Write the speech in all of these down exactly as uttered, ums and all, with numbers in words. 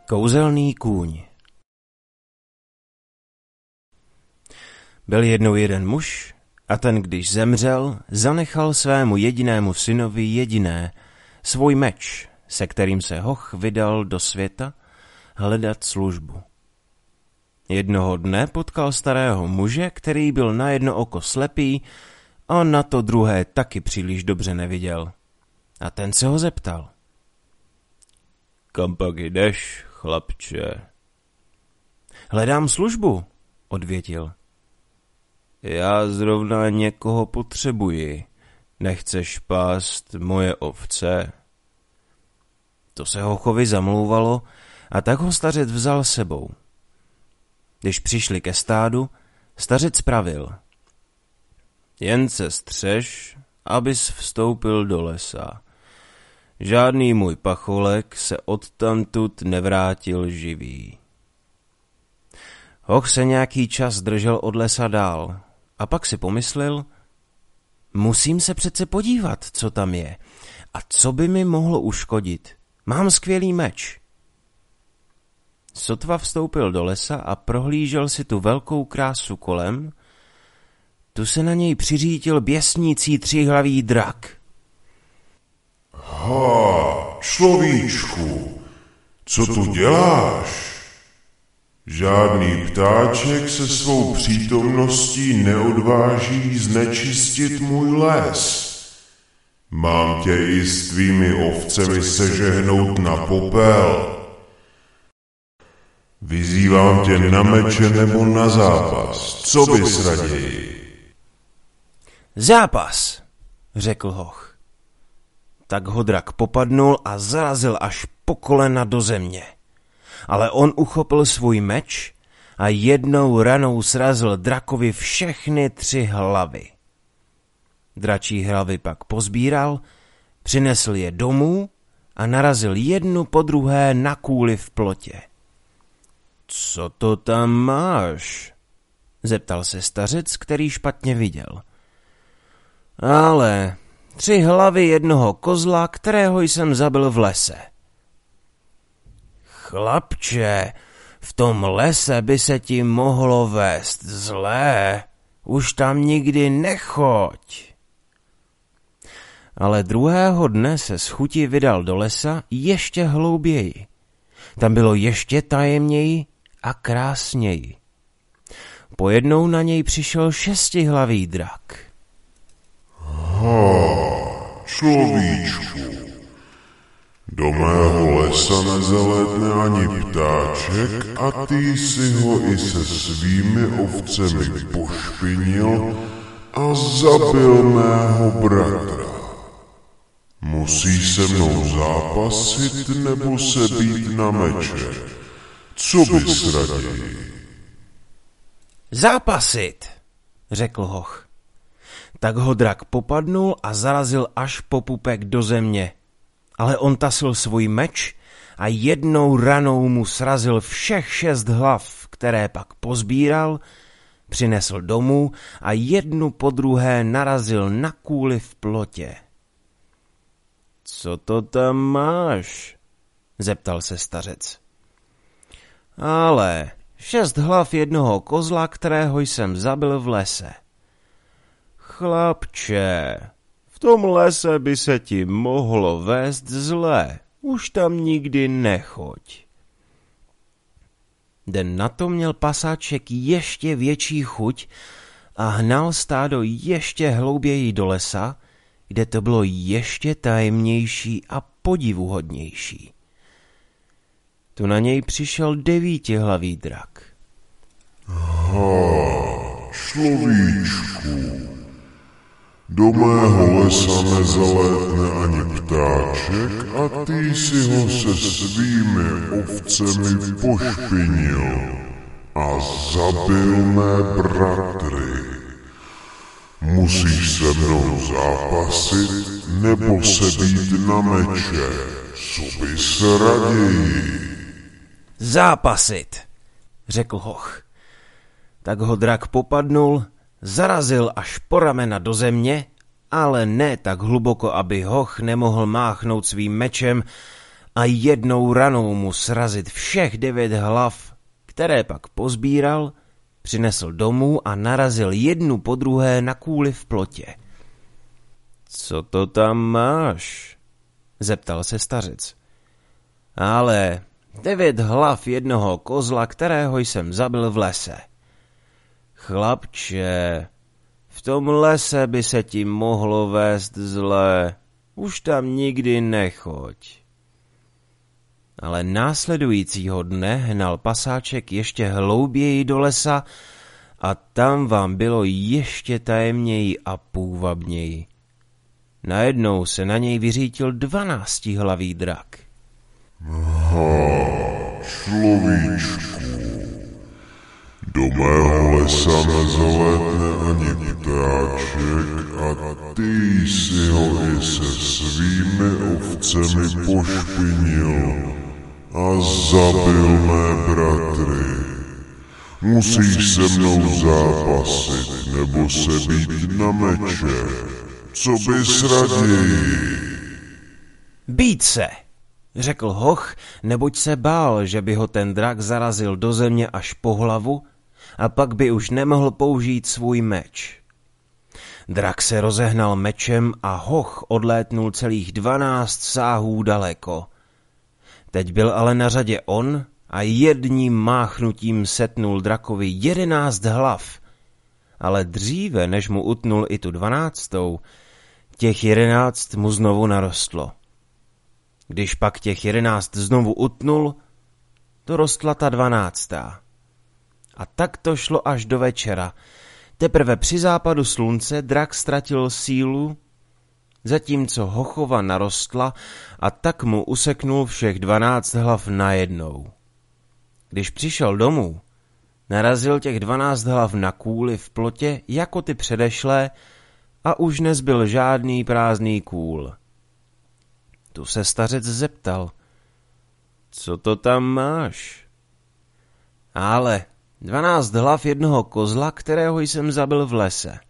Kouzelný kůň. Byl jednou jeden muž a ten, když zemřel, zanechal svému jedinému synovi jediné, svůj meč, se kterým se hoch vydal do světa hledat službu. Jednoho dne potkal starého muže, který byl na jedno oko slepý a na to druhé taky příliš dobře neviděl. A ten se ho zeptal. Kam pak jdeš, chlapče? Hledám službu, odvětil. Já zrovna někoho potřebuji. Nechceš pást moje ovce? To se hochovi zamlouvalo a tak ho stařec vzal sebou. Když přišli ke stádu, stařec pravil. Jen se střež, abys vstoupil do lesa. Žádný můj pacholek se odtamtud nevrátil živý. Hoch se nějaký čas držel od lesa dál a pak si pomyslel, musím se přece podívat, co tam je a co by mi mohlo uškodit. Mám skvělý meč. Sotva vstoupil do lesa a prohlížel si tu velkou krásu kolem, tu se na něj přiřítil běsnící tříhlavý drak. Ha, človíčku, co tu děláš? Žádný ptáček se svou přítomností neodváží znečistit můj les. Mám tě i s tvými ovcemi sežehnout na popel. Vyzývám tě na meče nebo na zápas. Co bys raději? Zápas, řekl hoch. Tak ho drak popadnul a zarazil až po kolena do země. Ale on uchopil svůj meč a jednou ranou srazil drakovi všechny tři hlavy. Dračí hlavy pak pozbíral, přinesl je domů a narazil jednu po druhé na kůli v plotě. Co to tam máš? Zeptal se stařec, který špatně viděl. Ale tři hlavy jednoho kozla, kterého jsem zabil v lese. Chlapče, v tom lese by se ti mohlo vést zlé, už tam nikdy nechoď. Ale druhého dne se z chuti vydal do lesa ještě hlouběji. Tam bylo ještě tajemněji a krásněji. Pojednou na něj přišel šestihlavý drak. Ha, človíčku, do mého lesa nezalétne ani ptáček a ty si ho i se svými ovcemi pošpinil a zabil mého bratra. Musíš se mnou zápasit nebo se být na meče? Co bys raději? Zápasit, řekl hoch. Tak ho drak popadnul a zarazil až po pupek do země. Ale on tasil svůj meč a jednou ranou mu srazil všech šest hlav, které pak pozbíral, přinesl domů a jednu po druhé narazil na kůli v plotě. Co to tam máš? Zeptal se stařec. Ale šest hlav jednoho kozla, kterého jsem zabil v lese. Chlapče, v tom lese by se ti mohlo vést zlé, už tam nikdy nechoď. Den na to měl pasáček ještě větší chuť a hnal stádo ještě hlouběji do lesa, kde to bylo ještě tajemnější a podivuhodnější. Tu na něj přišel devítihlavý drak. Ha, človíčku, do mého lesa nezalétne ani ptáček a ty si ho se svými ovcemi pošpinil a zabil mé bratry. Musíš se mnou zápasit nebo se být na meče. Co bys raději? Zápasit, řekl hoch. Tak ho drak popadnul, zarazil až po ramena do země, ale ne tak hluboko, aby hoch nemohl máchnout svým mečem a jednou ranou mu srazit všech devět hlav, které pak pozbíral, přinesl domů a narazil jednu po druhé na kůli v plotě. Co to tam máš? Zeptal se stařec. Ale devět hlav jednoho kozla, kterého jsem zabil v lese. Chlapče, v tom lese by se ti mohlo vést zle, už tam nikdy nechoď. Ale následujícího dne hnal pasáček ještě hlouběji do lesa a tam vám bylo ještě tajemněji a půvabněji. Najednou se na něj vyřítil dvanáctihlavý drak. Ha, človíčku, do mého lesa nezalétne ani ptáček a ty si ho i se svými ovcemi pošpinil a zabil mé bratry. Musíš se mnou zápasit nebo se být na meče. Co bys raději? Být se, řekl hoch, neboť se bál, že by ho ten drak zarazil do země až po hlavu a pak by už nemohl použít svůj meč. Drak se rozehnal mečem a hoch odlétnul celých dvanáct sáhů daleko. Teď byl ale na řadě on a jedním máchnutím setnul drakovi jedenáct hlav, ale dříve, než mu utnul i tu dvanáctou, těch jedenáct mu znovu narostlo. Když pak těch jedenáct znovu utnul, to rostla ta dvanáctá. A tak to šlo až do večera. Teprve při západu slunce drak ztratil sílu, zatímco hochova narostla a tak mu useknul všech dvanáct hlav najednou. Když přišel domů, narazil těch dvanáct hlav na kůli v plotě jako ty předešlé a už nezbyl žádný prázdný kůl. Tu se stařec zeptal. Co to tam máš? Ale dvanáct hlav jednoho kozla, kterého jsem zabil v lese.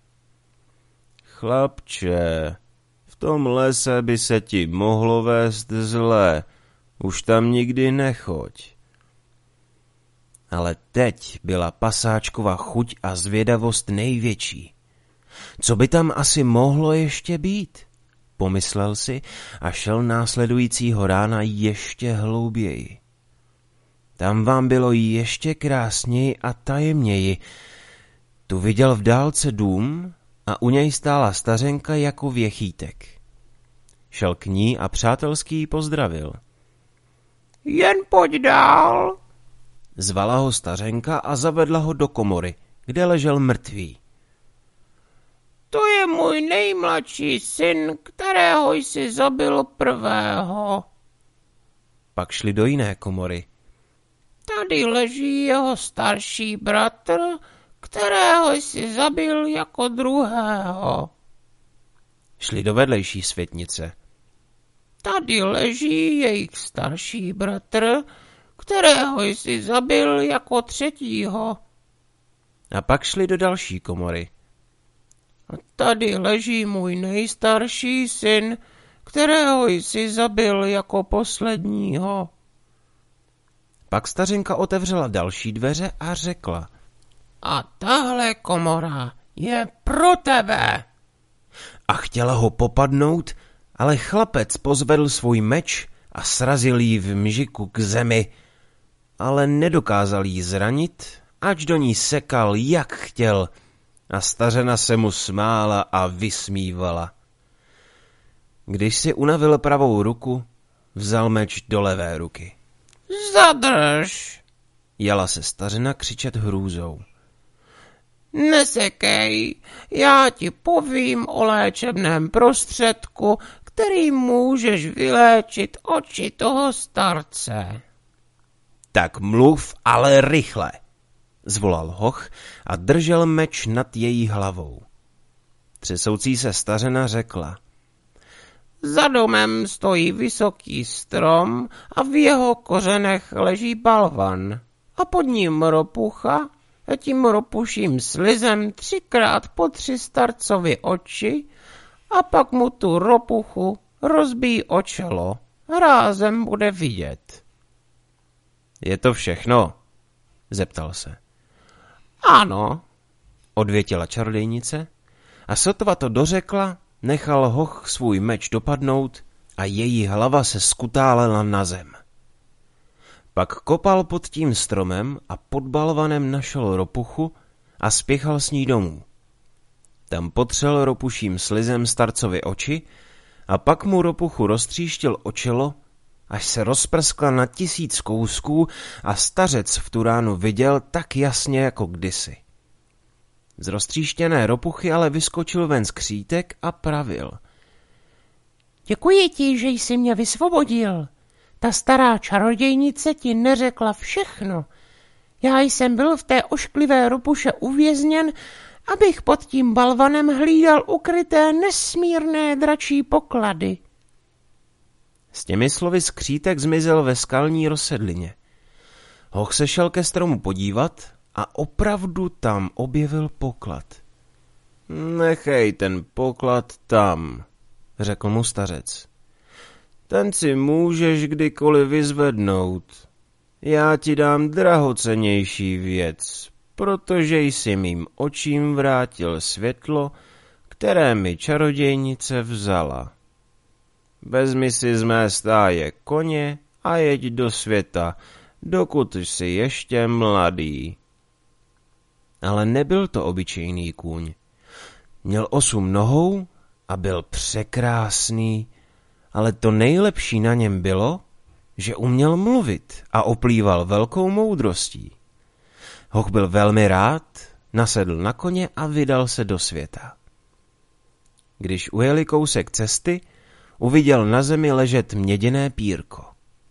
Chlapče, v tom lese by se ti mohlo vést zle, už tam nikdy nechoď. Ale teď byla pasáčkova chuť a zvědavost největší. Co by tam asi mohlo ještě být? Pomyslel si a šel následujícího rána ještě hlouběji. Tam vám bylo ještě krásněji a tajemněji. Tu viděl v dálce dům a u něj stála stařenka jako věchýtek. Šel k ní a přátelsky ji pozdravil. Jen pojď dál, zvala ho stařenka a zavedla ho do komory, kde ležel mrtvý. To je můj nejmladší syn, kterého jsi zabil prvého. Pak šli do jiné komory. Tady leží jeho starší bratr, kterého jsi zabil jako druhého. Šli do vedlejší světnice. Tady leží jejich starší bratr, kterého jsi zabil jako třetího. A pak šli do další komory. A tady leží můj nejstarší syn, kterého jsi zabil jako posledního. Pak stařenka otevřela další dveře a řekla. A tahle komora je pro tebe. A chtěla ho popadnout, ale chlapec pozvedl svůj meč a srazil jí v mžiku k zemi, ale nedokázal jí zranit, ač do ní sekal, jak chtěl, a stařena se mu smála a vysmívala. Když si unavil pravou ruku, vzal meč do levé ruky. Zadrž, jala se stařena křičet hrůzou. Nesekej, já ti povím o léčebném prostředku, který můžeš vyléčit oči toho starce. Tak mluv, ale rychle, zvolal hoch a držel meč nad její hlavou. Třesoucí se stařena řekla. Za domem stojí vysoký strom a v jeho kořenech leží balvan a pod ním ropucha a tím ropuším slizem třikrát po tři starcovi oči a pak mu tu ropuchu rozbíjí o čelo rázem bude vidět. Je to všechno? Zeptal se. Ano, odvětila čarodějnice a sotva to dořekla, nechal hoch svůj meč dopadnout a její hlava se skutálela na zem. Pak kopal pod tím stromem a pod balvanem našel ropuchu a spěchal s ní domů. Tam potřel ropuším slizem starcovi oči a pak mu ropuchu roztříštil o čelo, až se rozprskla na tisíc kousků a stařec v tu ránu viděl tak jasně jako kdysi. Z roztříštěné ropuchy ale vyskočil ven skřítek a pravil. Děkuji ti, že jsi mě vysvobodil. Ta stará čarodějnice ti neřekla všechno. Já jsem byl v té ošklivé ropuše uvězněn, abych pod tím balvanem hlídal ukryté nesmírné dračí poklady. S těmi slovy skřítek zmizel ve skalní rozsedlině. Hoch se šel ke stromu podívat a opravdu tam objevil poklad. Nechej ten poklad tam, řekl mu stařec. Ten si můžeš kdykoliv vyzvednout. Já ti dám drahocennější věc, protože jsi mým očím vrátil světlo, které mi čarodějnice vzala. Vezmi si z mé stáje koně a jeď do světa, dokud jsi ještě mladý. Ale nebyl to obyčejný kůň. Měl osm nohou a byl překrásný, ale to nejlepší na něm bylo, že uměl mluvit a oplýval velkou moudrostí. Hoch byl velmi rád, nasedl na koně a vydal se do světa. Když ujeli kousek cesty, uviděl na zemi ležet měděné pírko.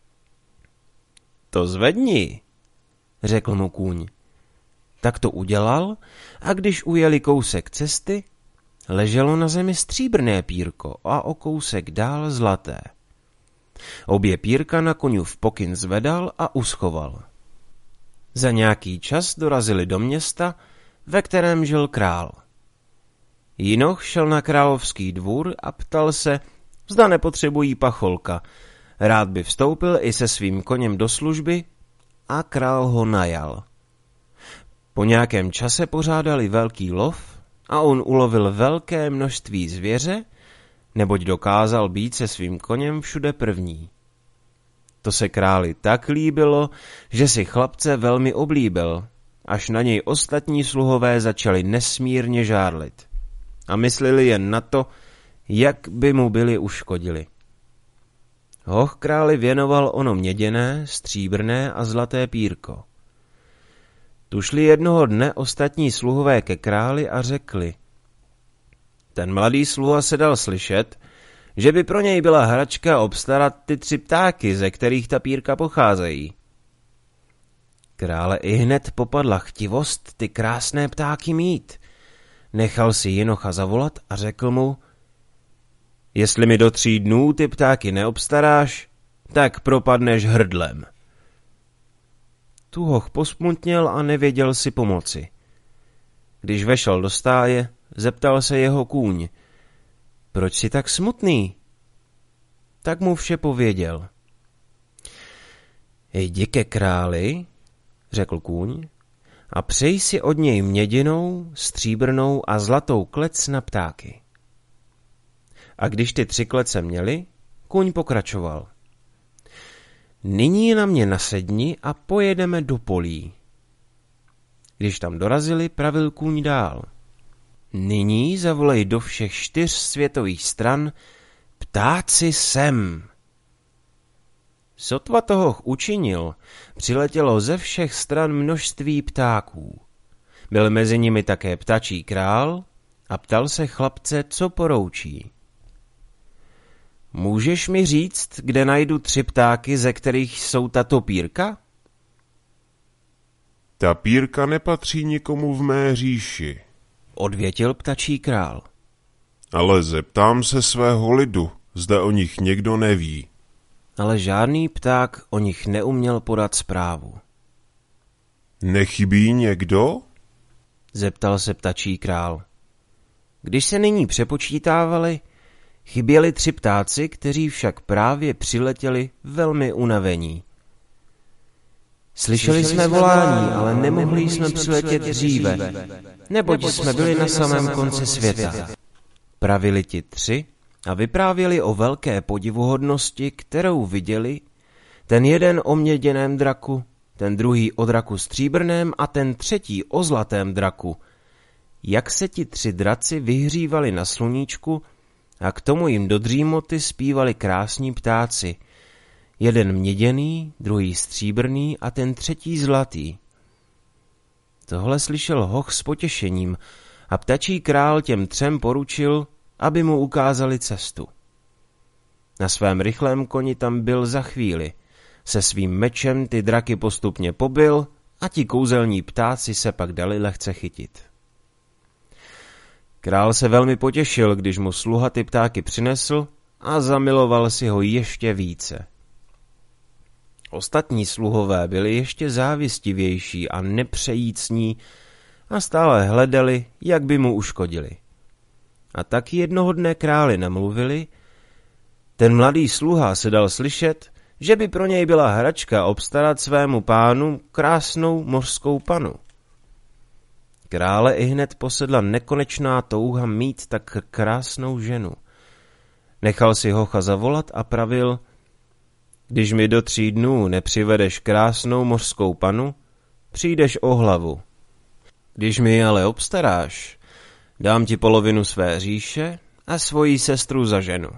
To zvedni, řekl mu kůň. Tak to udělal a když ujeli kousek cesty, leželo na zemi stříbrné pírko a o kousek dál zlaté. Obě pírka na koňu v pokyn zvedal a uschoval. Za nějaký čas dorazili do města, ve kterém žil král. Jinoch šel na královský dvůr a ptal se, zda nepotřebují pacholka. Rád by vstoupil i se svým koněm do služby a král ho najal. Po nějakém čase pořádali velký lov a on ulovil velké množství zvěře, neboť dokázal být se svým koněm všude první. To se králi tak líbilo, že si chlapce velmi oblíbil, až na něj ostatní sluhové začali nesmírně žárlit a mysleli jen na to, jak by mu byli uškodili. Hoch králi věnoval ono měděné, stříbrné a zlaté pírko. Tu šli jednoho dne ostatní sluhové ke králi a řekli. Ten mladý sluha se dal slyšet, že by pro něj byla hračka obstarat ty tři ptáky, ze kterých ta pírka pocházejí. Krále ihned popadla chtivost ty krásné ptáky mít. Nechal si Jinocha zavolat a řekl mu, jestli mi do tří dnů ty ptáky neobstaráš, tak propadneš hrdlem. Tu Hoch posmutněl a nevěděl si pomoci. Když vešel do stáje, zeptal se jeho kůň, proč jsi tak smutný? Tak mu vše pověděl. Jdi ke králi, řekl kůň, a přej si od něj měděnou, stříbrnou a zlatou klec na ptáky. A když ty tři klece měli, kůň pokračoval. Nyní na mě nasedni a pojedeme do polí. Když tam dorazili, pravil kůň dál. Nyní zavolej do všech čtyř světových stran, ptáci sem. Sotva toho učinil, přiletělo ze všech stran množství ptáků. Byl mezi nimi také ptačí král a ptal se chlapce, co poroučí. Můžeš mi říct, kde najdu tři ptáky, ze kterých jsou tato pírka? Ta pírka nepatří nikomu v mé říši, odvětil ptačí král. Ale zeptám se svého lidu, zda o nich někdo neví. Ale žádný pták o nich neuměl podat zprávu. Nechybí někdo? Zeptal se ptačí král. Když se nyní přepočítávali, Chyběli tři ptáci, kteří však právě přiletěli velmi unavení. Slyšeli jsme volání, ale nemohli jsme přiletět dříve, neboť jsme byli na samém konci světa. Pravili ti tři a vyprávěli o velké podivuhodnosti, kterou viděli, ten jeden o měděném draku, ten druhý o draku stříbrném a ten třetí o zlatém draku. Jak se ti tři draci vyhřívali na sluníčku a k tomu jim do dřímoty zpívali krásní ptáci. Jeden měděný, druhý stříbrný a ten třetí zlatý. Tohle slyšel hoch s potěšením a ptačí král těm třem poručil, aby mu ukázali cestu. Na svém rychlém koni tam byl za chvíli. Se svým mečem ty draky postupně pobil a ti kouzelní ptáci se pak dali lehce chytit. Král se velmi potěšil, když mu sluha ty ptáky přinesl a zamiloval si ho ještě více. Ostatní sluhové byli ještě závistivější a nepřejícní a stále hledali, jak by mu uškodili. A tak jednoho dne králi namluvili, ten mladý sluha se dal slyšet, že by pro něj byla hračka obstarat svému pánu krásnou mořskou panu. Krále ihned posedla nekonečná touha mít tak krásnou ženu. Nechal si hocha zavolat a pravil, když mi do tří dnů nepřivedeš krásnou mořskou panu, přijdeš o hlavu. Když mi ji ale obstaráš, dám ti polovinu své říše a svoji sestru za ženu.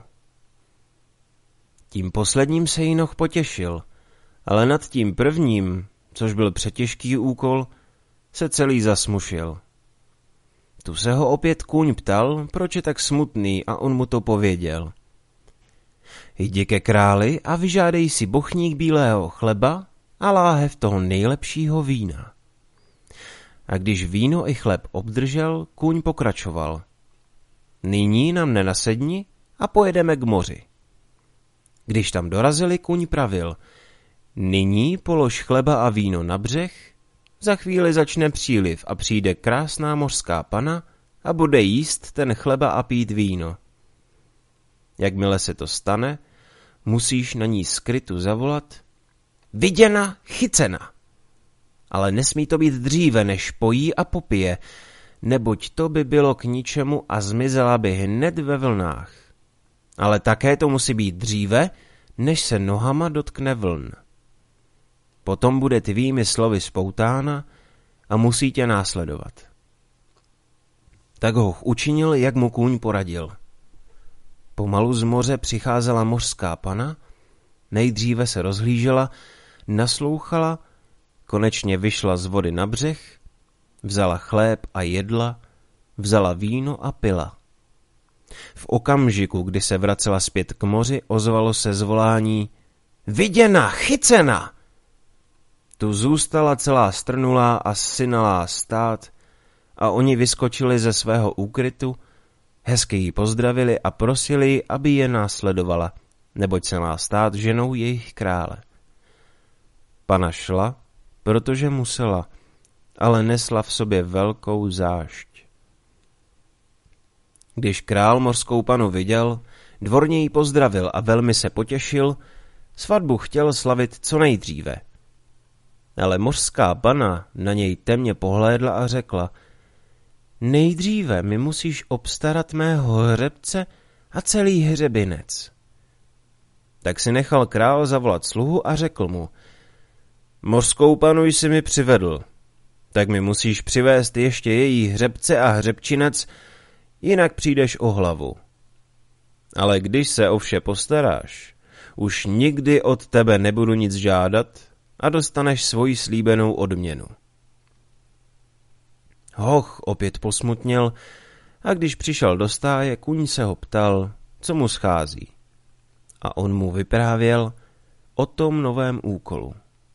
Tím posledním se Jinoch potěšil, ale nad tím prvním, což byl přetěžký úkol, se celý zasmušil. Tu se ho opět kůň ptal, proč je tak smutný, a on mu to pověděl. Jdi ke králi a vyžádej si bochník bílého chleba a láhev toho nejlepšího vína. A když víno i chleb obdržel, kůň pokračoval. Nyní nám nenasedni a pojedeme k moři. Když tam dorazili, kůň pravil, nyní polož chleba a víno na břeh, za chvíli začne příliv a přijde krásná mořská pana a bude jíst ten chleba a pít víno. Jakmile se to stane, musíš na ní skrytu zavolat, viděna, chycena. Ale nesmí to být dříve, než pojí a popije, neboť to by bylo k ničemu a zmizela by hned ve vlnách. Ale také to musí být dříve, než se nohama dotkne vln. Potom bude tvými slovy spoutána a musí tě následovat. Tak hoch učinil, jak mu kůň poradil. Pomalu z moře přicházela mořská pana, nejdříve se rozhlížela, naslouchala, konečně vyšla z vody na břeh, vzala chléb a jedla, vzala víno a pila. V okamžiku, kdy se vracela zpět k moři, ozvalo se zvolání viděna, chycena! Tu zůstala celá strnulá a synalá stát a oni vyskočili ze svého úkrytu, hezky ji pozdravili a prosili ji, aby je následovala, neboť se má stát ženou jejich krále. Pana šla, protože musela, ale nesla v sobě velkou zášť. Když král mořskou panu viděl, dvorně ji pozdravil a velmi se potěšil, svatbu chtěl slavit co nejdříve. Ale mořská pana na něj temně pohlédla a řekla, nejdříve mi musíš obstarat mého hřebce a celý hřebinec. Tak si nechal král zavolat sluhu a řekl mu, mořskou panu jsi mi přivedl, tak mi musíš přivést ještě její hřebce a hřebčinec, jinak přijdeš o hlavu. Ale když se o vše postaráš, už nikdy od tebe nebudu nic žádat a dostaneš svoji slíbenou odměnu. Hoch opět posmutněl a když přišel do stáje, kůň se ho ptal, co mu schází. A on mu vyprávěl o tom novém úkolu.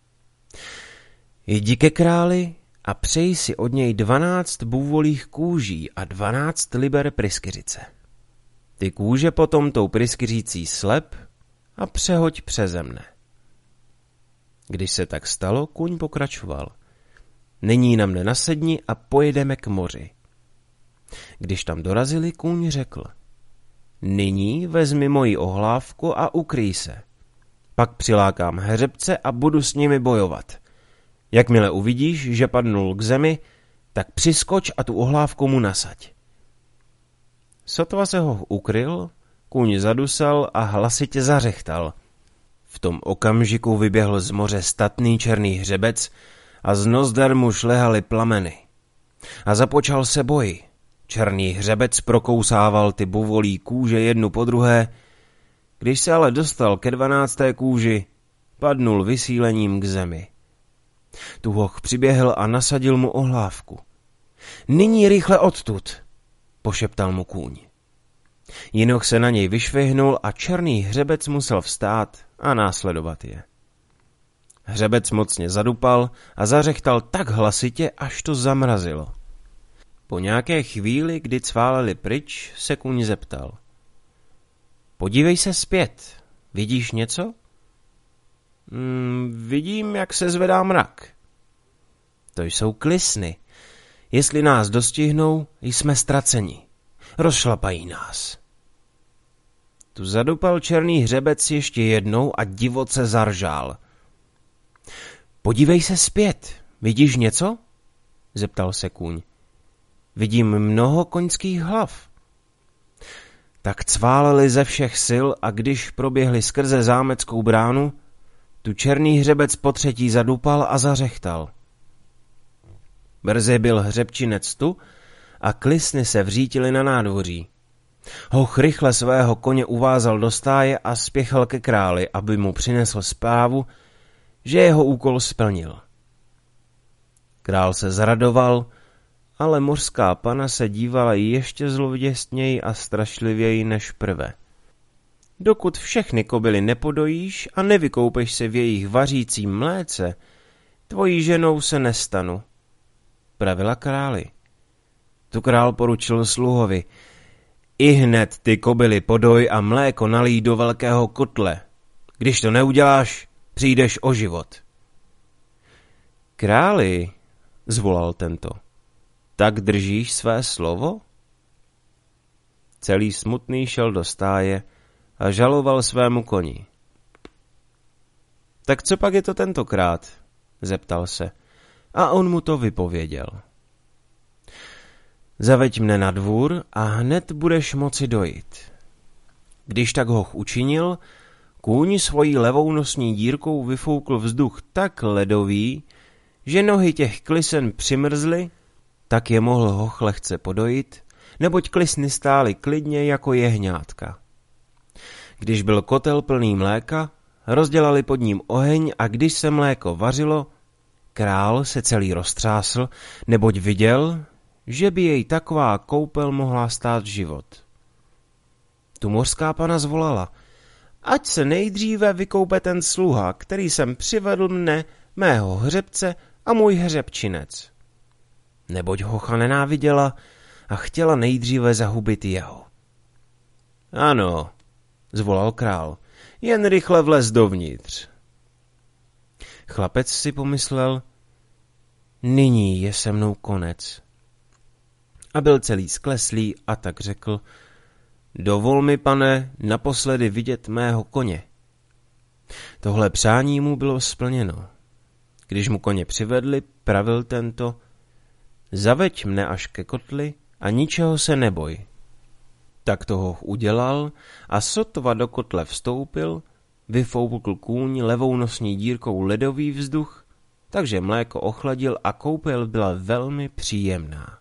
Jdi ke králi a přeji si od něj dvanáct bůvolích kůží a dvanáct liber pryskyřice. Ty kůže potom tou pryskyřící slep a přehoď přeze mne. Když se tak stalo, kůň pokračoval. Nyní nám nenasedni a pojedeme k moři. Když tam dorazili, kůň řekl. Nyní vezmi moji ohlávku a ukryj se. Pak přilákám hřebce a budu s nimi bojovat. Jakmile uvidíš, že padnul k zemi, tak přiskoč a tu ohlávku mu nasaď. Sotva se ho ukryl, kůň zadusal a hlasitě zařechtal. V tom okamžiku vyběhl z moře statný černý hřebec a z nozder mu šlehaly plameny. A započal se boj. Černý hřebec prokousával ty buvolí kůže jednu po druhé. Když se ale dostal ke dvanácté kůži, padnul vysílením k zemi. Tu hoch přiběhl a nasadil mu ohlávku. Nyní rychle odtud, pošeptal mu kůň. Jinoch se na něj vyšvihnul a černý hřebec musel vstát a následovat je. Hřebec mocně zadupal a zařechtal tak hlasitě, až to zamrazilo. Po nějaké chvíli, kdy cváleli pryč, se kůň zeptal. Podívej se zpět, vidíš něco? Hmm, vidím, jak se zvedá mrak. To jsou klisny. Jestli nás dostihnou, jsme ztraceni. Rozšlapají nás. Tu zadupal černý hřebec ještě jednou a divoce zaržál. Podívej se zpět, vidíš něco? Zeptal se kůň. Vidím mnoho koňských hlav. Tak cváleli ze všech sil a když proběhli skrze zámeckou bránu, tu černý hřebec potřetí zadupal a zařechtal. Brzy byl hřebčinec tu a klisny se vřítily na nádvoří. Hoch rychle svého koně uvázal do stáje a spěchal ke králi, aby mu přinesl zprávu, že jeho úkol splnil. Král se zaradoval, ale mořská pana se dívala ještě zlověstněji a strašlivěji než prve. Dokud všechny kobily nepodojíš a nevykoupeš se v jejich vařícím mléce, tvojí ženou se nestanu, pravila králi. Tu král poručil sluhovi, i hned ty kobily podoj a mléko nalij do velkého kotle. Když to neuděláš, přijdeš o život. Králi, zvolal tento, tak držíš své slovo? Celý smutný šel do stáje a žaloval svému koni. Tak co pak je to tentokrát? Zeptal se a on mu to vypověděl. Zaveď mne na dvůr a hned budeš moci dojít. Když tak hoch učinil, kůň svojí levou nosní dírkou vyfoukl vzduch tak ledový, že nohy těch klisen přimrzly, tak je mohl hoch lehce podojit, neboť klisny stály klidně jako jehňátka. Když byl kotel plný mléka, rozdělali pod ním oheň a když se mléko vařilo, král se celý roztřásl, neboť viděl, že by jej taková koupel mohla stát život. Tu mořská pana zvolala, ať se nejdříve vykoupe ten sluha, který jsem přivedl mne, mého hřebce a můj hřebčinec. Neboť hocha nenáviděla a chtěla nejdříve zahubit jeho. Ano, zvolal král, jen rychle vlez dovnitř. Chlapec si pomyslel, nyní je se mnou konec. A byl celý skleslý a tak řekl, dovol mi, pane, naposledy vidět mého koně. Tohle přání mu bylo splněno. Když mu koně přivedli, pravil tento, zaveď mne až ke kotli a ničeho se neboj. Tak toho udělal a sotva do kotle vstoupil, vyfoukl kůň levou nosní dírkou ledový vzduch, takže mléko ochladil a koupel byla velmi příjemná.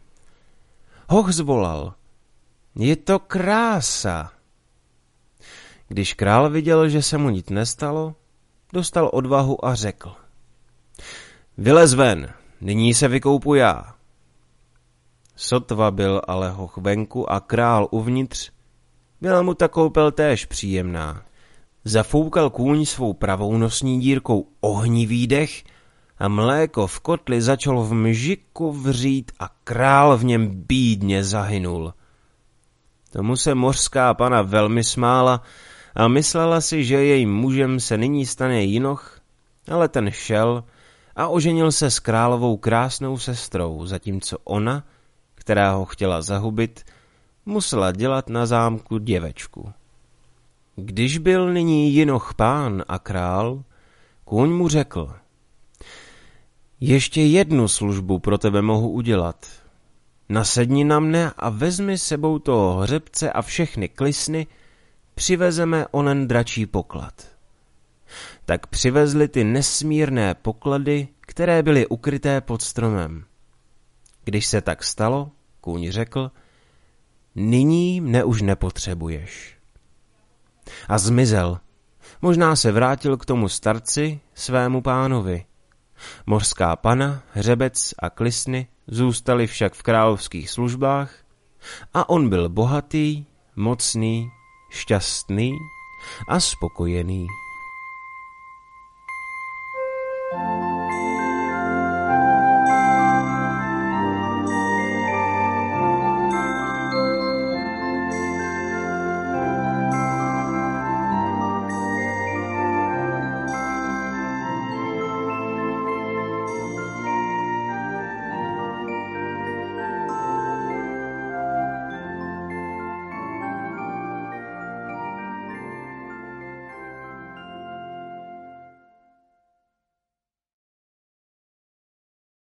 Hoch zvolal, je to krása. Když král viděl, že se mu nic nestalo, dostal odvahu a řekl, vylez ven, nyní se vykoupu já. Sotva byl ale hoch venku a král uvnitř, byla mu ta koupel též příjemná. Zafoukal kůň svou pravou nosní dírkou ohnivý dech a mléko v kotli začalo v mžiku vřít a král v něm bídně zahynul. Tomu se mořská pana velmi smála a myslela si, že jejím mužem se nyní stane Jinoch, ale ten šel a oženil se s královou krásnou sestrou, zatímco ona, která ho chtěla zahubit, musela dělat na zámku děvečku. Když byl nyní jinoch pán a král, kůň mu řekl: ještě jednu službu pro tebe mohu udělat. Nasedni na mne a vezmi sebou toho hřebce a všechny klisny, přivezeme onen dračí poklad. Tak přivezli ty nesmírné poklady, které byly ukryté pod stromem. Když se tak stalo, kůň řekl: nyní mne už nepotřebuješ. A zmizel. Možná se vrátil k tomu starci, svému pánovi. Mořská pana, hřebec a klisny zůstali však v královských službách a on byl bohatý, mocný, šťastný a spokojený.